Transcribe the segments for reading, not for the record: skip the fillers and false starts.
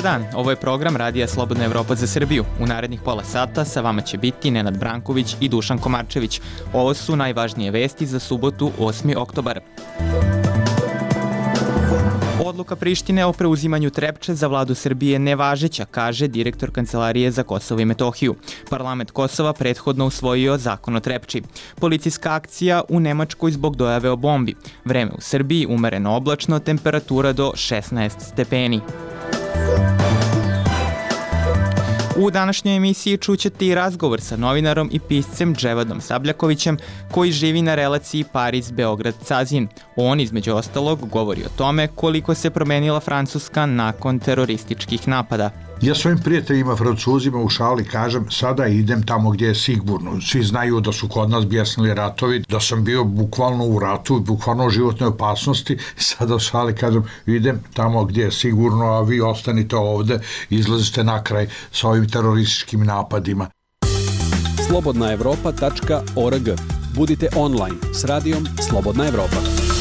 Dobar dan, ovo je program Radija Slobodna Evropa za Srbiju. U narednih pola sata sa vama će biti Nenad Branković i Dušan Komarčević. Ovo su najvažnije vesti za subotu 8. oktobar. Odluka Prištine o preuzimanju Trepče za vladu Srbije nevažeća, kaže direktor Kancelarije za Kosovo i Metohiju. Parlament Kosova prethodno usvojio zakon o Trepči. Policijska akcija u Nemačkoj zbog dojave o bombi. Vreme u Srbiji umereno oblačno, temperatura do 16 stepeni. U današnjoj emisiji čućete i razgovor sa novinarom i piscem Dževadom Sabljakovićem, koji živi na relaciji Pariz-Beograd-Cazin. On, između ostalog, govori o tome koliko se promenila Francuska nakon terorističkih napada. Ja svojim prijateljima Francuzima u šali kažem, sada idem tamo gdje je sigurno. Svi znaju da su kod nas bjesnili ratovi, da sam bio bukvalno u ratu, bukvalno u životnoj opasnosti. Sada u šali kažem, idem tamo gdje je sigurno, a vi ostanite ovde, izlazite na kraj sa ovim terorističkim napadima. slobodnaevropa.org. Budite online s radijom Slobodna Evropa.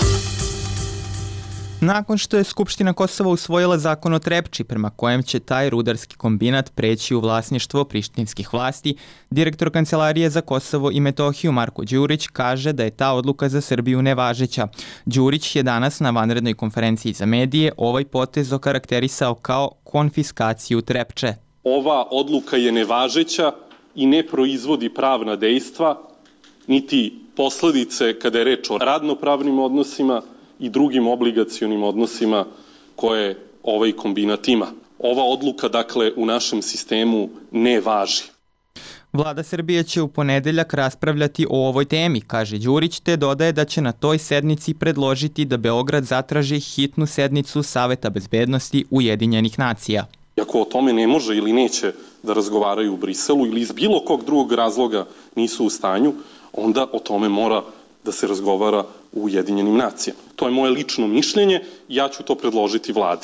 Nakon što je Skupština Kosova usvojila zakon o Trepči, prema kojem će taj rudarski kombinat preći u vlasništvo prištinskih vlasti, direktor Kancelarije za Kosovo i Metohiju Marko Đurić kaže da je ta odluka za Srbiju nevažeća. Đurić je danas na vanrednoj konferenciji za medije ovaj potez okarakterisao kao konfiskaciju Trepče. Ova odluka je nevažeća i ne proizvodi pravna dejstva, niti posledice kada je reč o radnopravnim odnosima i drugim obligacionim odnosima koje ovaj kombinat ima. Ova odluka, dakle, u našem sistemu ne važi. Vlada Srbije će u ponedeljak raspravljati o ovoj temi, kaže Đurić, te dodaje da će na toj sednici predložiti da Beograd zatraži hitnu sednicu Saveta bezbednosti Ujedinjenih nacija. Ako o tome ne može ili neće da razgovaraju u Briselu ili iz bilo kog drugog razloga nisu u stanju, onda o tome mora da se razgovara u Ujedinjenim nacijama. To je moje lično mišljenje i ja ću to predložiti vladi.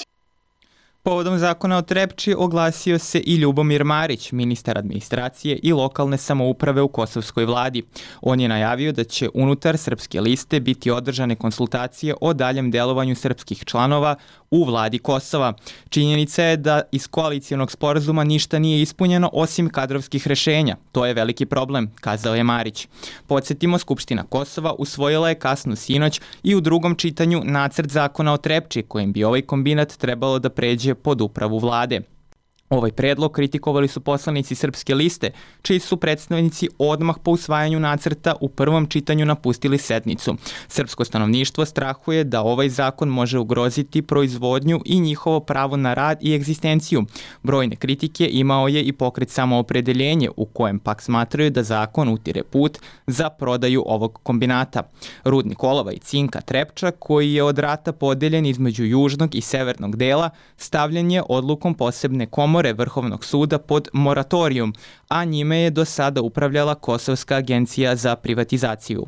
Povodom zakona o Trepči oglasio se i Ljubomir Marić, ministar administracije i lokalne samouprave u kosovskoj vladi. On je najavio da će unutar Srpske liste biti održane konsultacije o daljem delovanju srpskih članova u vladi Kosova. Činjenica je da iz koalicijonog sporazuma ništa nije ispunjeno osim kadrovskih rešenja. To je veliki problem, kazao je Marić. Podsjetimo, Skupština Kosova usvojila je kasno sinoć i u drugom čitanju nacrt zakona o Trepči, kojim bi ovaj kombinat trebalo da pređe pod upravu vlade. Ovaj predlog kritikovali su poslanici Srpske liste, čiji su predstavnici odmah po usvajanju nacrta u prvom čitanju napustili sednicu. Srpsko stanovništvo strahuje da ovaj zakon može ugroziti proizvodnju i njihovo pravo na rad i egzistenciju. Brojne kritike imao je i pokret Samoopredeljenje, u kojem pak smatraju da zakon utire put za prodaju ovog kombinata. Rudnik olova i cinka Trepča, koji je od rata podeljen između južnog i severnog dela, stavljen je odlukom posebne komore Vrhovnog suda pod moratorijum, a njime je do sada upravljala Kosovska agencija za privatizaciju.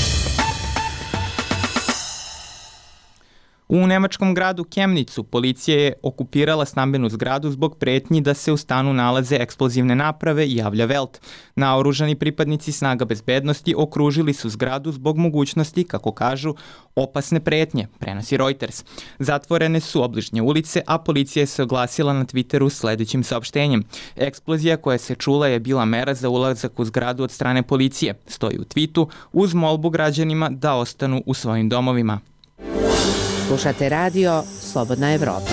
U nemačkom gradu Kemnicu policija je okupirala stambenu zgradu zbog pretnji da se u stanu nalaze eksplozivne naprave, javlja Welt. Naoružani pripadnici snaga bezbednosti okružili su zgradu zbog mogućnosti, kako kažu, opasne pretnje, prenosi Reuters. Zatvorene su obližnje ulice, a policija se oglasila na Twitteru sledećim saopštenjem. Eksplozija koja se čula je bila mera za ulazak u zgradu od strane policije, stoji u tweetu, uz molbu građanima da ostanu u svojim domovima. Slušate radio Slobodna Evropa.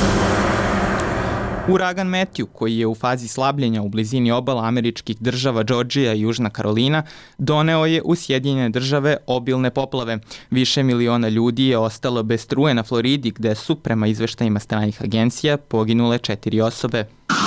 Uragan Matthew, koji je u fazi slabljenja u blizini obala američkih država Džordžija i Južna Karolina, doneo je u Sjedinjene države obilne poplave. Više miliona ljudi je ostalo bez struje na Floridi, gde su, prema izveštajima stranih agencija, poginule 4 osobe.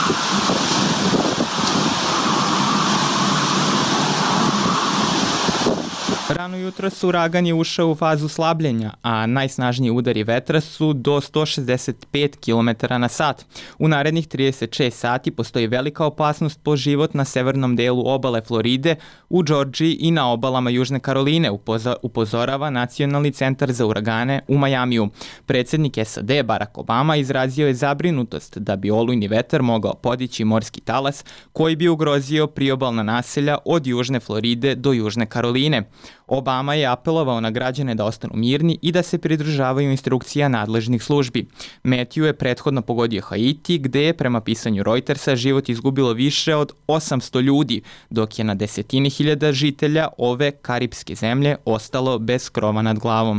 Rano jutro uragan je ušao u fazu slabljenja, a najsnažniji udari vetra su do 165 km na sat. U narednih 36 sati postoji velika opasnost po život na severnom delu obale Floride, u Džordžiji i na obalama Južne Karoline, upozorava Nacionalni centar za uragane u Majamiju. Predsjednik SAD Barack Obama izrazio je zabrinutost da bi olujni vetar mogao podići morski talas koji bi ugrozio priobalna naselja od Južne Floride do Južne Karoline. Obama je apelovao na građane da ostanu mirni i da se pridržavaju instrukcija nadležnih službi. Matthew je prethodno pogodio Haiti, gde je prema pisanju Reutersa život izgubilo više od 800 ljudi, dok je na desetine hiljada žitelja ove karipske zemlje ostalo bez krova nad glavom.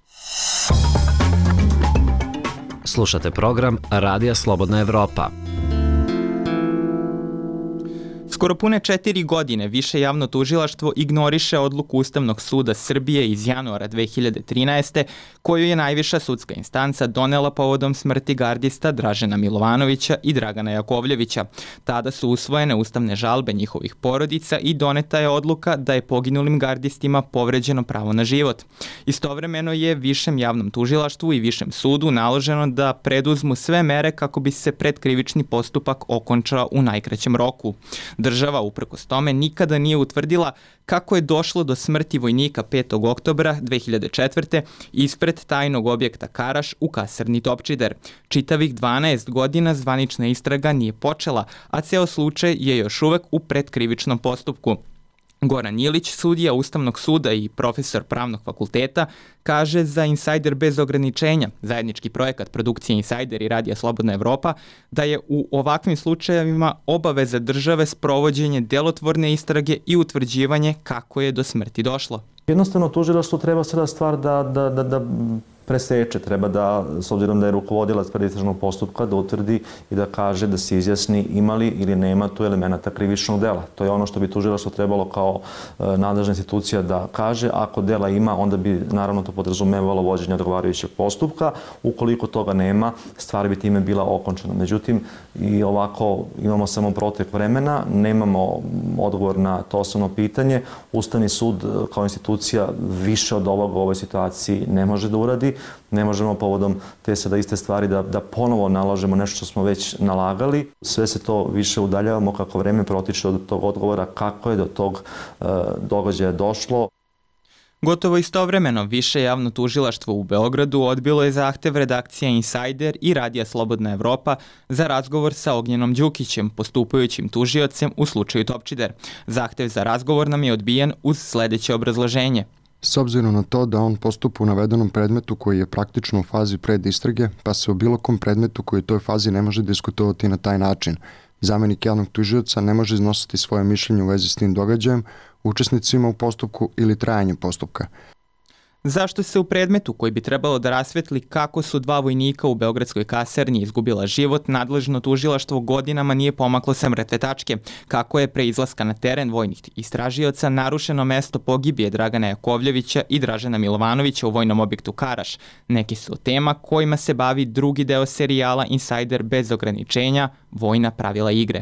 Slušate program Radija Slobodna Evropa. Skoro pune 4 godine Više javno tužilaštvo ignoriše odluku Ustavnog suda Srbije iz januara 2013. koju je najviša sudska instanca donela povodom smrti gardista Dražena Milovanovića i Dragana Jakovljevića. Tada su usvojene ustavne žalbe njihovih porodica i doneta je odluka da je poginulim gardistima povređeno pravo na život. Istovremeno je Višem javnom tužilaštvu i Višem sudu naloženo da preduzmu sve mere kako bi se predkrivični postupak okončao u najkraćem roku. Država, uprkos tome, nikada nije utvrdila kako je došlo do smrti vojnika 5. oktobra 2004. ispred tajnog objekta Karaš u kasarni Topčider. Čitavih 12 godina zvanična istraga nije počela, a ceo slučaj je još uvek u predkrivičnom postupku. Goran Ilić, sudija Ustavnog suda i profesor Pravnog fakulteta, kaže za Insajder bez ograničenja, zajednički projekat produkcije Insajder i Radija Slobodna Evropa, da je u ovakvim slučajevima obaveza države sprovođenje delotvorne istrage i utvrđivanje kako je do smrti došlo. Jednostavno, tužilaštvo treba sada stvar da preseče, treba da, s obzirom da je rukovodilac predistražnog postupka, da utvrdi i da kaže, da se izjasni ima li ili nema tu elemenata krivičnog dela. To je ono što bi tužilaštvo trebalo kao nadležna institucija da kaže. Ako dela ima, onda bi naravno to podrazumevalo vođenje odgovarajućeg postupka. Ukoliko toga nema, stvar bi time bila okončena. Međutim, i ovako imamo samo protek vremena, nemamo odgovor na to osnovno pitanje. Ustavni sud kao institucija više od ovoga u ovoj situaciji ne može da uradi. Ne možemo povodom te sada iste stvari da ponovo nalažemo nešto što smo već nalagali. Sve se to više udaljavamo kako vreme protiče od tog odgovora kako je do tog događaja došlo. Gotovo istovremeno Više javno tužilaštvo u Beogradu odbilo je zahtev redakcija Insajder i Radija Slobodna Evropa za razgovor sa Ognjenom Đukićem, postupajućim tužiocem u slučaju Topčider. Zahtev za razgovor nam je odbijen uz sledeće obrazloženje. S obzirom na to da on postupa u navedenom predmetu koji je praktično u fazi predistrage, pa se o bilo kom predmetu koji u toj fazi ne može diskutovati na taj način. Zamenik javnog tužioca ne može iznositi svoje mišljenje u vezi s tim događajem, učesnicima u postupku ili trajanjem postupka. Zašto se u predmetu koji bi trebalo da rasvetli kako su 2 vojnika u beogradskoj kasarni izgubila život, nadležno tužilaštvo godinama nije pomaklo sa mrtve tačke? Kako je pre izlaska na teren vojnih istražioca narušeno mesto pogibije Dragana Jakovljevića i Dražena Milovanovića u vojnom objektu Karaš? Neki su tema kojima se bavi drugi deo serijala Insajder bez ograničenja, vojna pravila igre.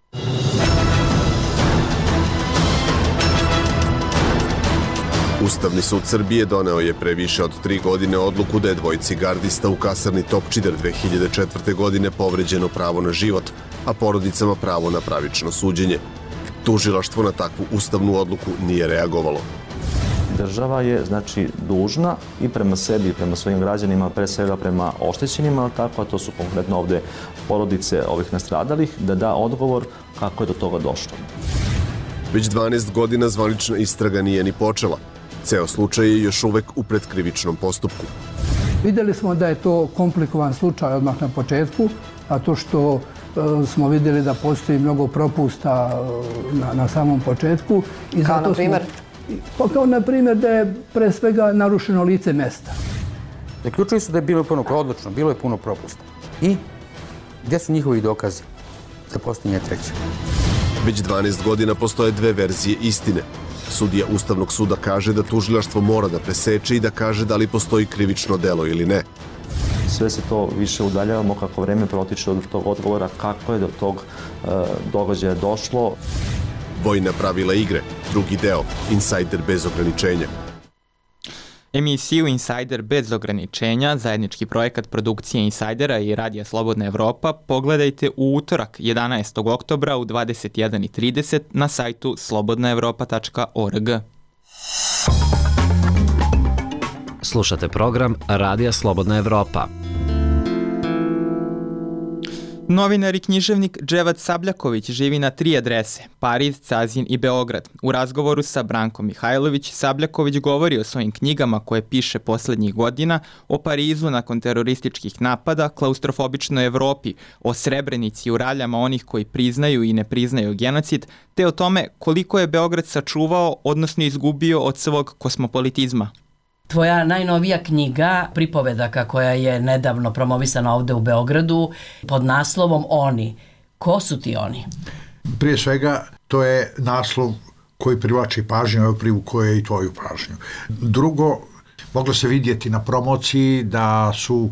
Ustavni sud Srbije doneo je pre više od 3 godine odluku da je dvojici gardista u kasarni Topčider 2004. godine povređeno pravo na život, a porodicama pravo na pravično suđenje. Tužilaštvo na takvu ustavnu odluku nije reagovalo. Država je, znači, dužna i prema sebi i prema svojim građanima, pre svega prema oštećenima, tako, a to su konkretno ovde porodice ovih nastradalih, da da odgovor kako je do toga došlo. Već 12 godina zvanična istraga nije ni počela. Ceo slučaj je još uvek u predkrivičnom postupku. Videli smo da je to komplikovan slučaj odmah na početku, a to što smo videli da postoji mnogo propusta na samom početku. Kao na primjer? Kao na primjer da je pre svega narušeno lice mesta. Zaključili su da je bilo puno odlično, bilo je puno propusta. I gdje su njihovi dokazi za postojanje treće? Već 12 godina postoje 2 verzije istine. Sudija Ustavnog suda kaže da tužilaštvo mora da preseče i da kaže da li postoji krivično delo ili ne. Sve se to više udaljavamo kako vreme protiče od tog odgovora kako je do tog događaja došlo. Vojna pravila igre, drugi deo, Insajder bez ograničenja. Emisiju Insajder bez ograničenja, zajednički projekat produkcije Insajdera i Radija Slobodna Evropa, pogledajte u utorak 11. oktobra u 21:30 na sajtu slobodnaevropa.org. Slušate program Radija Slobodna Evropa. Novinar i književnik Dževad Sabljaković živi na 3 adrese, Pariz, Cazin i Beograd. U razgovoru sa Brankom Mihajlović, Sabljaković govori o svojim knjigama koje piše poslednjih godina, o Parizu nakon terorističkih napada, klaustrofobičnoj Evropi, o Srebrenici i u raljama onih koji priznaju i ne priznaju genocid, te o tome koliko je Beograd sačuvao, odnosno izgubio od svog kosmopolitizma. Tvoja najnovija knjiga, pripovedaka koja je nedavno promovisana ovde u Beogradu, pod naslovom Oni. Ko su ti oni? Prije svega, to je naslov koji privlači pažnju, privukuje je i tvoju pažnju. Drugo, moglo se vidjeti na promociji da su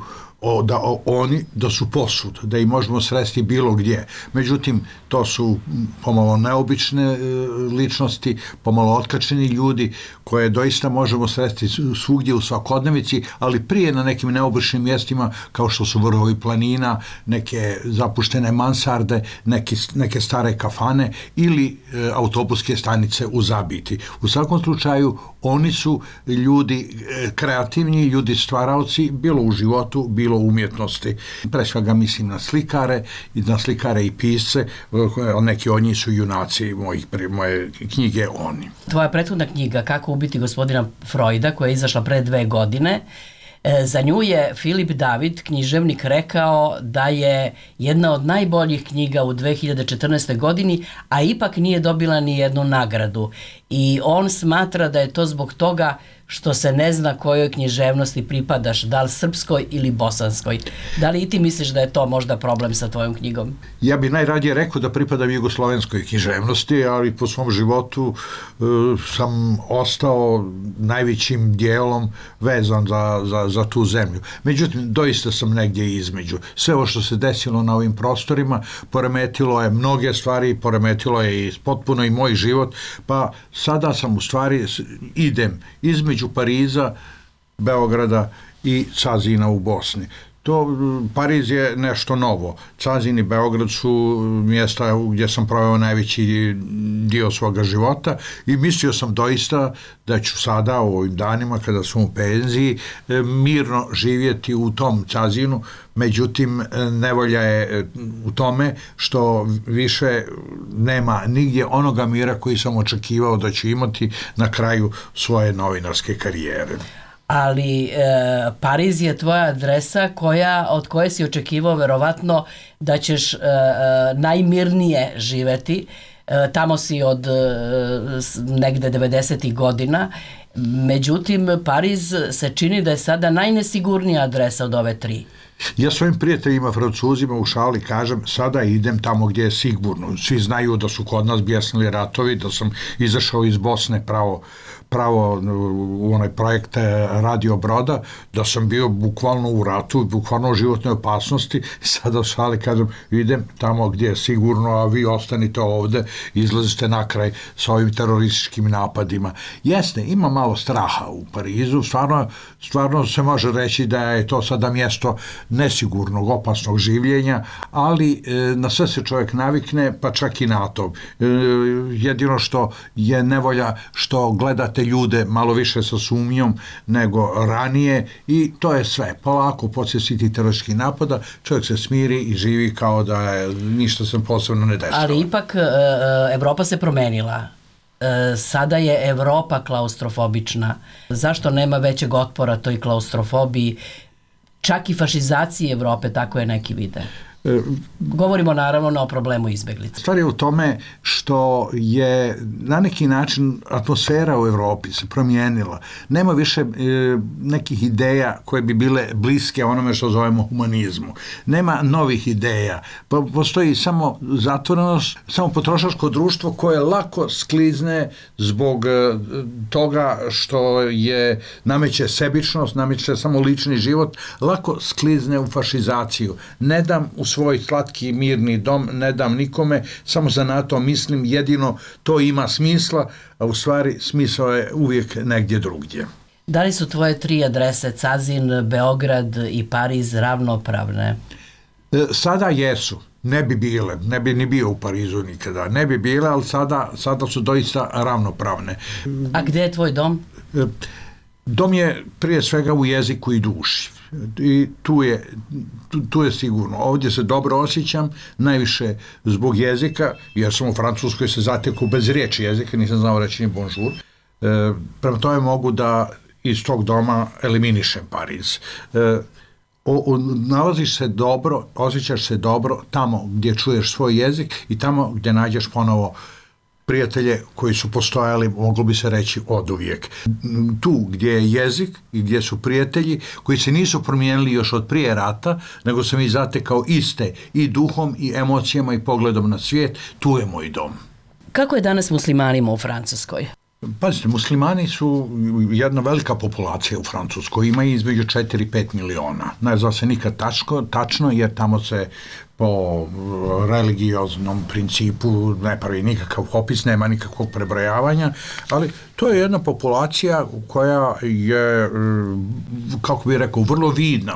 oni posud, da ih možemo sresti bilo gdje. Međutim, to su pomalo neobične ličnosti, pomalo otkačeni ljudi koje doista možemo sresti svugdje u svakodnevici, ali prije na nekim neobičnim mjestima kao što su vrhovi planina, neke zapuštene mansarde, neke stare kafane ili autobuske stanice u Zabiti. U svakom slučaju, oni su ljudi kreativni, ljudi stvaraoci, bilo u životu, bilo u umjetnosti. Pre svega mislim na slikare i pisce, neki od njih su junaci moje knjige Oni. Tvoja prethodna knjiga Kako ubiti gospodina Freuda, koja je izašla pre 2 godine, za nju je Filip David, književnik, rekao da je jedna od najboljih knjiga u 2014. godini, a ipak nije dobila ni jednu nagradu. I on smatra da je to zbog toga što se ne zna kojoj književnosti pripadaš, da li srpskoj ili bosanskoj. Da li i ti misliš da je to možda problem sa tvojom knjigom? Ja bih najradije rekao da pripadam jugoslovenskoj književnosti, ali po svom životu sam ostao najvećim dijelom vezan za tu zemlju. Međutim, doista sam negdje između. Sve ovo što se desilo na ovim prostorima poremetilo je mnoge stvari, poremetilo je i potpuno i moj život, pa sada sam u stvari idem između Pariza, Beograda i Cazina u Bosni. Pariz je nešto novo. Cazin i Beograd su mjesta gdje sam proveo najveći dio svoga života i mislio sam doista da ću sada u ovim danima kada sam u penziji mirno živjeti u tom Cazinu. Međutim, nevolja je u tome što više nema nigdje onoga mira koji sam očekivao da ću imati na kraju svoje novinarske karijere. Ali Pariz je tvoja adresa od koje si očekivao verovatno da ćeš najmirnije živeti. Tamo si od negde 90. godina. Međutim, Pariz se čini da je sada najnesigurnija adresa od ove 3. Ja svojim prijateljima Francuzima u šali kažem sada idem tamo gdje je sigurno. Svi znaju da su kod nas bjesnili ratovi, da sam izašao iz Bosne pravo u onaj projekt Radio Broda, da sam bio bukvalno u ratu, bukvalno u životnoj opasnosti. Sada u šali kažem idem tamo gdje je sigurno, a vi ostanite ovde, izlazite na kraj sa ovim terorističkim napadima. Jasne, ima malo straha u Parizu, stvarno se može reći da je to sada mjesto nesigurnog, opasnog življenja, ali na sve se čovjek navikne, pa čak i na to. Jedino što je nevolja što gledate ljude malo više sa sumnjom nego ranije i to je sve. Polako poslije svih tih terorističkih napada čovjek se smiri i živi kao da ništa se posebno ne dešava. Ali ipak Evropa se promenila. Sada je Evropa klaustrofobična. Zašto nema većeg otpora toj klaustrofobiji? Čak i fašizaciji Evrope, tako je neki vide. Govorimo naravno o problemu izbjeglica. Stvar je u tome što je na neki način atmosfera u Evropi se promijenila. Nema više nekih ideja koje bi bile bliske onome što zovemo humanizmu. Nema novih ideja. Postoji samo zatvorenost, samo potrošačko društvo koje lako sklizne zbog toga što nameće sebičnost, nameće samo lični život, lako sklizne u fašizaciju. Ne dam u svoj slatki mirni dom, ne dam nikome, samo za NATO mislim jedino to ima smisla, a u stvari smisao je uvijek negdje drugdje. Da li su tvoje 3 adrese, Cazin, Beograd i Pariz, ravnopravne? Sada jesu. Ne bi bile, ne bi ni bio u Parizu nikada, ne bi bile, ali sada su doista ravnopravne. A gdje je tvoj dom? Dom je prije svega u jeziku i duši. I tu je sigurno. Ovdje se dobro osjećam, najviše zbog jezika, jer sam u Francuskoj se zatekao bez riječi jezika, nisam znao reći ni bonjour. Prema tome mogu da iz tog doma eliminišem Pariz. Nalaziš se dobro, osjećaš se dobro tamo gdje čuješ svoj jezik i tamo gdje nađeš ponovo prijatelje koji su postojali, moglo bi se reći, oduvijek. Tu gdje je jezik i gdje su prijatelji koji se nisu promijenili još od prije rata, nego sam ih zatekao iste i duhom i emocijama i pogledom na svijet, tu je moj dom. Kako je danas muslimanima u Francuskoj? Pazite, muslimani su jedna velika populacija u Francuskoj, ima između 4 i 5 miliona. Ne zna se nikad tačno, jer tamo se po religioznom principu ne pravi nikakav opis, nema nikakvog prebrojavanja, ali to je jedna populacija koja je, kako bih rekao, vrlo vidna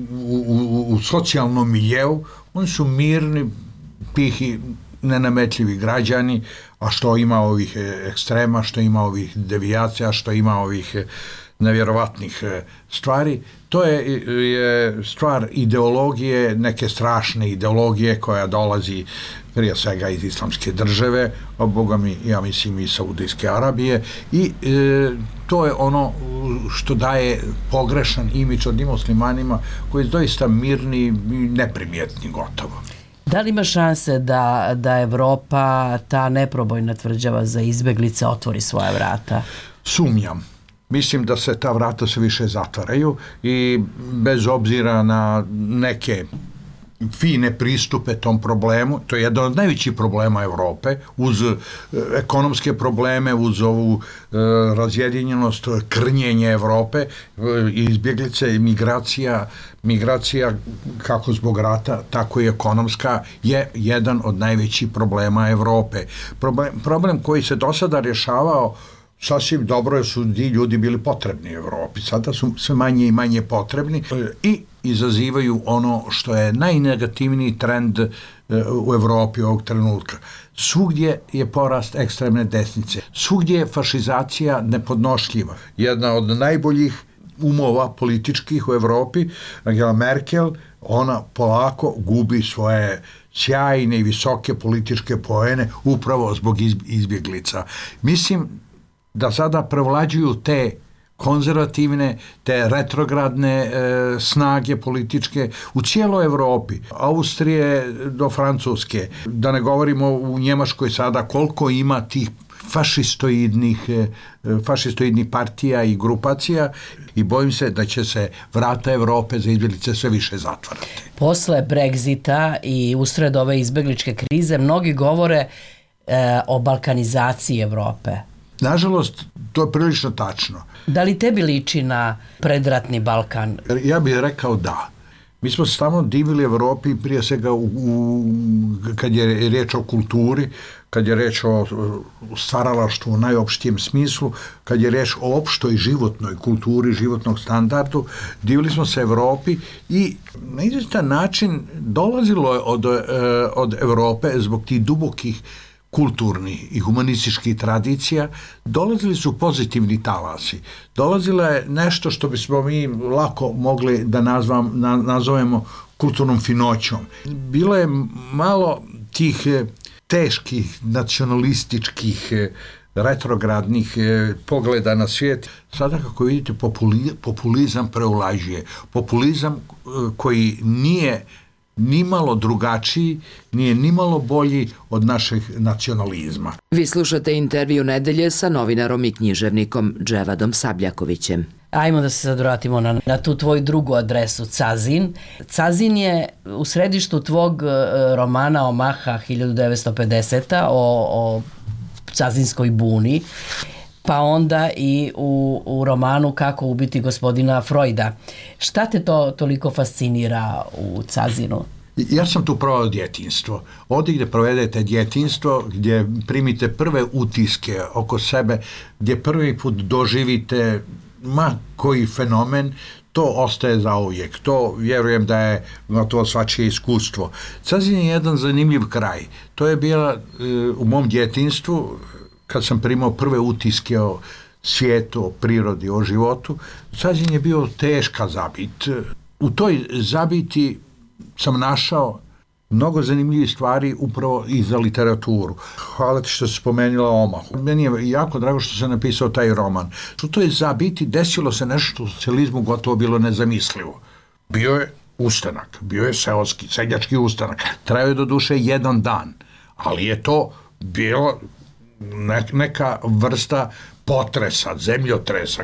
u socijalnom miljeu. Oni su mirni, tihi, nenametljivi građani, a što ima ovih ekstrema, što ima ovih devijacija, što ima ovih nevjerovatnih stvari, to je stvar ideologije, neke strašne ideologije koja dolazi prije svega iz islamske države, a boga mi, ja mislim, i Saudijske Arabije, i to je ono što daje pogrešan imidž od muslimanima koji su doista mirni i neprimjetni gotovo. Da li ima šanse da Evropa, ta neprobojna tvrđava za izbeglice, otvori svoja vrata? Sumnjam. Mislim da se ta vrata sve više zatvaraju i bez obzira na neke fine pristupe tom problemu, to je jedan od najvećih problema Evrope, uz ekonomske probleme, uz ovu razjedinjenost, krnjenje Evrope, izbjeglice, migracija kako zbog rata, tako i ekonomska, je jedan od najvećih problema Evrope. Problem koji se do sada rješavao sasvim dobro, jer su ti ljudi bili potrebni Evropi. Sada su sve manje i manje potrebni i izazivaju ono što je najnegativniji trend u Evropi ovog trenutka. Svugdje je porast ekstremne desnice. Svugdje je fašizacija nepodnošljiva. Jedna od najboljih umova političkih u Evropi, Angela Merkel, ona polako gubi svoje sjajne i visoke političke poene upravo zbog izbjeglica. Mislim da sada prevlađuju te konzervativne, te retrogradne snage političke u cijeloj Evropi, Austrije do Francuske, da ne govorimo u Njemačkoj sada koliko ima tih fašistoidnih partija i grupacija, i bojim se da će se vrata Evrope za izbjeglice sve više zatvarati. Posle Brexita i usred ove izbjegličke krize mnogi govore o balkanizaciji Evrope. Nažalost, to je prilično tačno. Da li tebi liči na predratni Balkan? Ja bih rekao da. Mi smo se stalno divili Evropi, prije svega kad je riječ o kulturi, kad je riječ o stvaralaštvu u najopštijem smislu, kad je riječ o opštoj životnoj kulturi, životnog standardu, divili smo se Evropi i na izvjestan način dolazilo je od Evrope zbog tih dubokih kulturnih i humanističkih tradicija, dolazili su pozitivni talasi. Dolazilo je nešto što bismo mi lako mogli da nazovemo kulturnom finoćom. Bilo je malo tih teških, nacionalističkih, retrogradnih pogleda na svijet. Sada, kako vidite, populizam preulažuje. Populizam koji nije nimalo drugačiji, nije nimalo bolji od našeg nacionalizma. Vi slušate intervju nedelje sa novinarom i književnikom Dževadom Sabljakovićem. Ajmo da se sad vratimo na tu tvoju drugu adresu, Cazin. Cazin je u središtu tvog romana Omaha 1950. o Cazinskoj buni, pa onda i u romanu Kako ubiti gospodina Freuda. Šta te to toliko fascinira u Cazinu? Ja sam tu proveo djetinjstvo. Ovdje gdje provedete djetinjstvo, gdje primite prve utiske oko sebe, gdje prvi put doživite ma koji fenomen, to ostaje zauvijek. To vjerujem da je gotovo svačije iskustvo. Cazin je jedan zanimljiv kraj. To je bila u mom djetinjstvu, kad sam primao prve utiske o svijetu, o prirodi, o životu. Cazin je bio teška zabit. u toj zabiti sam našao mnogo zanimljivih stvari upravo i za literaturu. Hvala ti što si spomenula Omahu. Meni je jako drago što sam napisao taj roman. U toj zabiti desilo se nešto u socijalizmu gotovo bilo nezamislivo. Bio je ustanak, bio je seljački ustanak. Trajao je do duše 1 dan, ali je to bilo neka vrsta potresa, zemljotresa,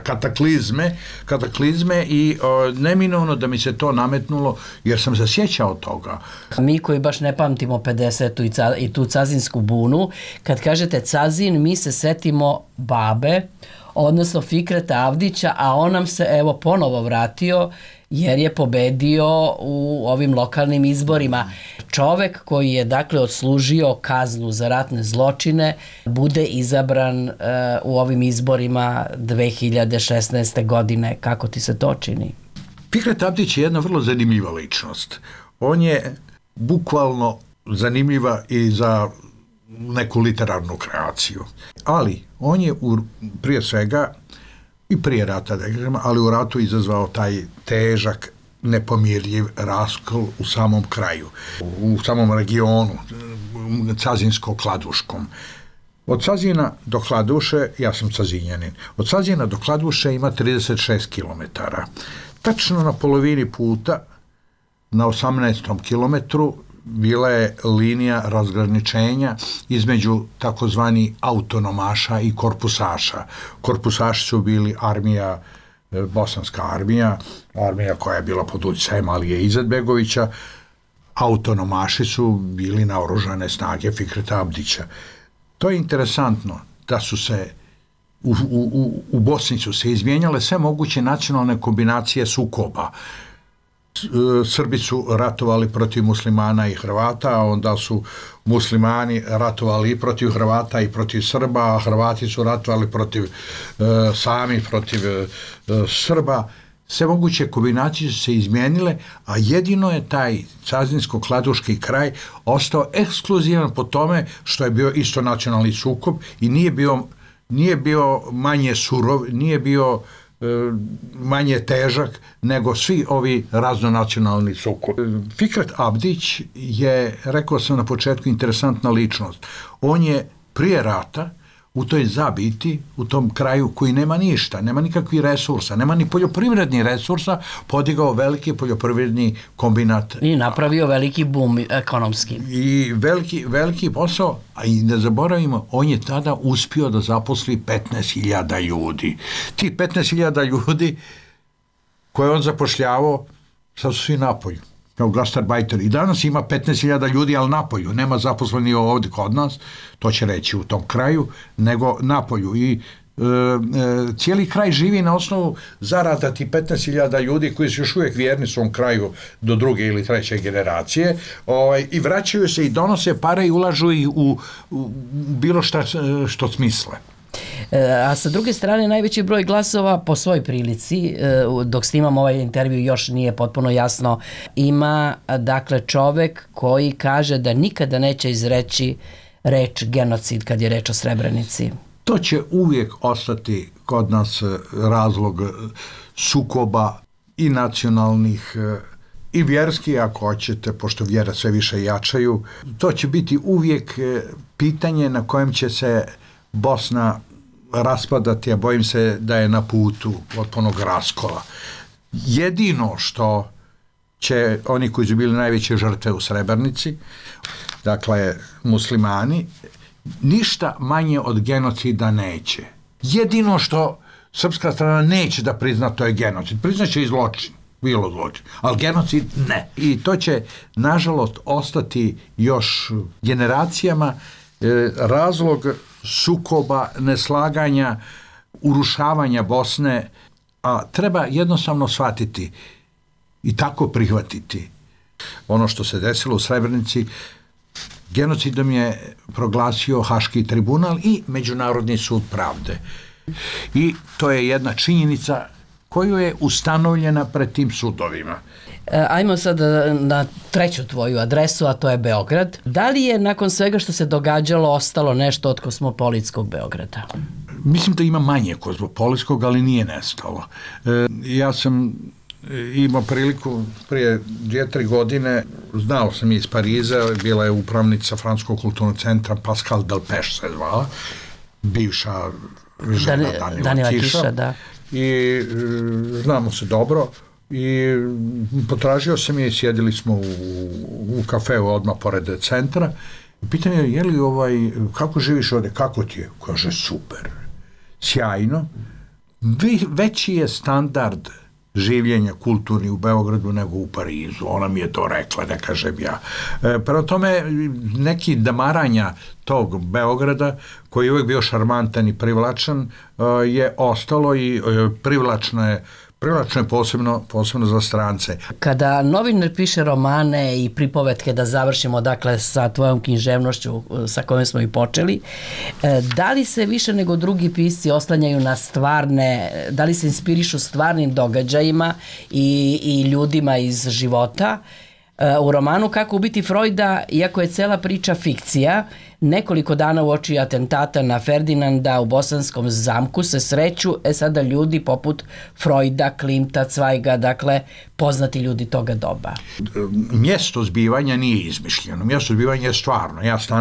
kataklizme i neminovno da mi se to nametnulo jer sam se sjećao toga. Mi koji baš ne pamtimo 50. i tu cazinsku bunu, kad kažete Cazin, mi se setimo babe, odnosno Fikreta Avdića, a on nam se evo ponovo vratio jer je pobedio u ovim lokalnim izborima. Čovek koji je dakle odslužio kaznu za ratne zločine bude izabran u ovim izborima 2016. godine. Kako ti se to čini? Fikret Abdić je jedna vrlo zanimljiva ličnost. On je bukvalno zanimljiva i za neku literarnu kreaciju. Ali on je prije svega i prije rata, ali u ratu izazvao taj težak, nepomirljiv raskol u samom kraju, u samom regionu, Cazinsko-Kladuškom. Od Cazina do Kladuše, ja sam Cazinjanin, od Cazina do Kladuše ima 36 kilometara. Tačno na polovini puta, na 18. kilometru, bila je linija razgraničenja između takozvani autonomaša i korpusaša. Korpusaši su bili armija, bosanska armija koja je bila pod utjecajem Alije Izetbegovića. Autonomaši su bili naoružane snage Fikreta Abdića. To je interesantno da su se u Bosni su se izmijenjale sve moguće nacionalne kombinacije sukoba. Srbi su ratovali protiv muslimana i Hrvata, a onda su muslimani ratovali i protiv Hrvata i protiv Srba, a Hrvati su ratovali protiv Srba. Sve moguće kombinacije su se izmijenile, a jedino je taj Cazinsko-Kladuški kraj ostao ekskluzivan po tome što je bio isto nacionalni sukob i nije bio manje surov, nije bio manje težak nego svi ovi raznonacionalni sukobi. Fikret Abdić je, rekao sam na početku, interesantna ličnost. On je prije rata u toj zabiti, u tom kraju koji nema ništa, nema nikakvih resursa, nema ni poljoprivrednih resursa, podigao veliki poljoprivredni kombinat. I napravio veliki bum ekonomski. I veliki posao, a i ne zaboravimo, on je tada uspio da zaposli 15.000 ljudi. Ti 15.000 ljudi koje on zapošljavao, sad su svi napolju, kao gastarbajter. I danas ima 15.000 ljudi, ali napolju. Nema zaposleni ovdje kod nas, to će reći u tom kraju, nego napolju. I cijeli kraj živi na osnovu zarada ti 15.000 ljudi koji su još uvijek vjerni svom kraju do 2. ili 3. generacije i vraćaju se i donose pare i ulažu ih u bilo što smisle. A sa druge strane, najveći broj glasova po svoj prilici, dok snimam ovaj intervju još nije potpuno jasno, ima dakle čovek koji kaže da nikada neće izreći reč genocid kad je reč o Srebrenici. To će uvijek ostati kod nas razlog sukoba i nacionalnih i vjerski, ako hoćete, pošto vjera sve više jačaju. To će biti uvijek pitanje na kojem će se Bosna raspadati, a bojim se da je na putu potpunog raskola. Jedino što će oni koji su bili najveće žrtve u Srebrenici, dakle muslimani, ništa manje od genocida neće. Jedino što srpska strana neće da prizna, to je genocid. Priznaće i zločin, bilo zločin, ali genocid ne. I to će, nažalost, ostati još generacijama razlog sukoba, neslaganja, urušavanja Bosne, a treba jednostavno shvatiti i tako prihvatiti ono što se desilo u Srebrenici. Genocidom je proglasio Haški tribunal i Međunarodni sud pravde. I to je jedna činjenica koju je ustanovljena pred tim sudovima. Ajmo sad na treću tvoju adresu, a to je Beograd. Da li je nakon svega što se događalo ostalo nešto od kozmopolitskog Beograda? Mislim da ima manje kozmopolitskog, ali nije nestalo. Ja sam imao priliku prije 2-3 godine, znao sam iz Pariza, bila je upravnica Francuskog kulturnog centra Pascal Delpech se zvala, bivša žena Danila Kiša, da. I znamo se dobro i potražio sam je i sjedili smo u kafeu odmah pored centra. Pitanje je, kako živiš ovdje, kako ti je? Kaže, super, sjajno. Veći je standard življenja kulturni u Beogradu nego u Parizu. Ona mi je to rekla, ne kažem ja. Prema tome, neki damaranja tog Beograda, koji je uvijek bio šarmantan i privlačan, je ostalo i privlačno je posebno za strance. Kada novinar piše romane i pripovetke, da završimo dakle sa tvojom književnošću sa kojom smo i počeli, da li se više nego drugi pisci oslanjaju na stvarne, da li se inspirišu stvarnim događajima i ljudima iz života? U romanu Kako ubiti Freuda, iako je cela priča fikcija, nekoliko dana uoči atentata na Ferdinanda u Bosanskom zamku se sreću sada ljudi poput Freuda, Klimta, Cvajga, dakle poznati ljudi toga doba. Mjesto zbivanja nije izmišljeno, mjesto zbivanja je stvarno.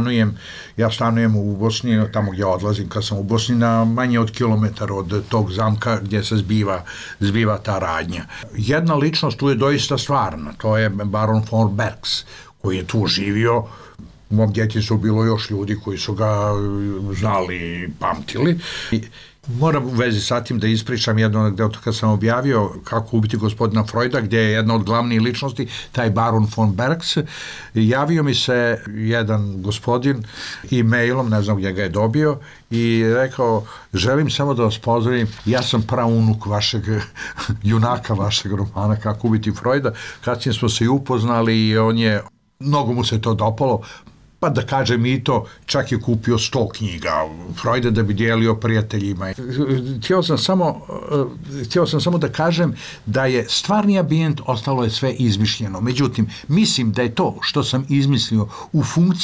Ja stanujem u Bosni, tamo gdje odlazim kad sam u Bosni, na manje od kilometar od tog zamka gdje se zbiva ta radnja. Jedna ličnost tu je doista stvarna, to je baron von Bergs, koji je tu živio. U mom djetinjstvu bilo još ljudi koji su ga znali i pamtili. Moram u vezi sa tim da ispričam jednu anegdotu kad sam objavio Kako ubiti gospodina Freuda, gdje je jedna od glavnih ličnosti, taj baron von Bergs. Javio mi se jedan gospodin e-mailom, ne znam gdje ga je dobio, i rekao, želim samo da vas pozdravim, ja sam praunuk vašeg junaka, vašeg romana Kako ubiti Freuda. Kasnije smo se i upoznali i mnogo mu se to dopalo, pa da kažem i to, čak je kupio 100 knjiga Freuda da bi dijelio prijateljima. Htio sam samo da kažem da je stvarni ambijent, ostalo je sve izmišljeno. Međutim, mislim da je to što sam izmislio u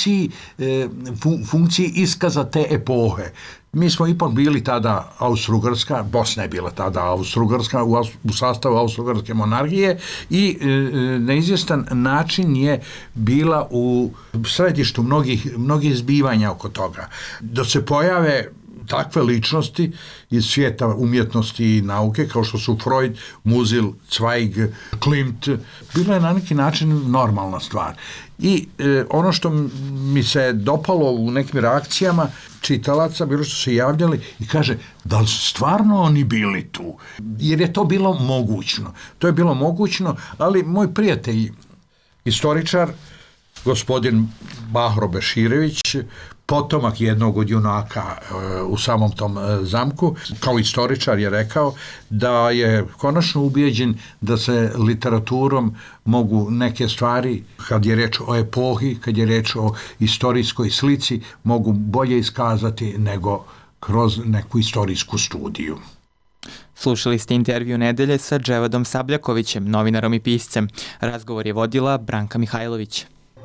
funkciji iskaza te epohe. Mi smo ipak bili tada Austro-Ugarska, Bosna je bila tada Austro-Ugarska, u sastavu Austro-Ugarske monarhije i na izvjestan način je bila u središtu mnogih zbivanja oko toga. Da se pojave takve ličnosti iz svijeta umjetnosti i nauke, kao što su Freud, Musil, Zweig, Klimt, bilo je na neki način normalna stvar. I ono što mi se dopalo u nekim reakcijama čitalaca, bilo što se javljali i kaže, da li su stvarno oni bili tu? Jer je to bilo mogućno. To je bilo mogućno, ali moj prijatelj, istoričar, gospodin Bahro Beširević, potomak jednog od junaka u samom tom zamku, kao istoričar je rekao da je konačno ubijeđen da se literaturom mogu neke stvari, kad je reč o epohi, kad je reč o istorijskoj slici, mogu bolje iskazati nego kroz neku istorijsku studiju. Slušali ste intervju nedelje sa Dževadom Sabljakovićem, novinarom i piscem. Razgovor je vodila Branka Mihajlović.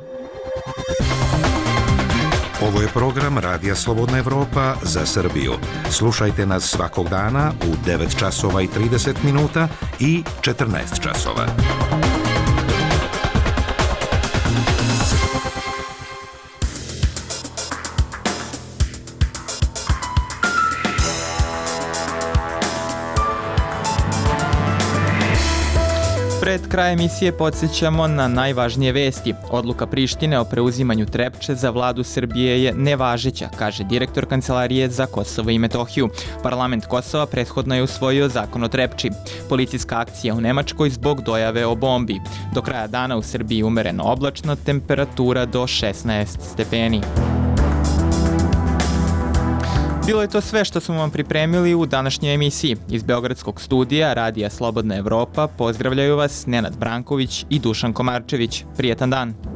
Ovo je program Radija Slobodna Evropa za Srbiju. Slušajte nas svakog dana u 9 časova i 30 minuta i 14 časova. Pred kraj emisije podsjećamo na najvažnije vesti. Odluka Prištine o preuzimanju Trepče za vladu Srbije je nevažeća, kaže direktor Kancelarije za Kosovo i Metohiju. Parlament Kosova prethodno je usvojio zakon o Trepči. Policijska akcija u Nemačkoj zbog dojave o bombi. Do kraja dana u Srbiji umereno oblačno, temperatura do 16 stepeni. Bilo je to sve što smo vam pripremili u današnjoj emisiji. Iz Beogradskog studija Radija Slobodna Evropa pozdravljaju vas Nenad Branković i Dušan Komarčević. Prijetan dan!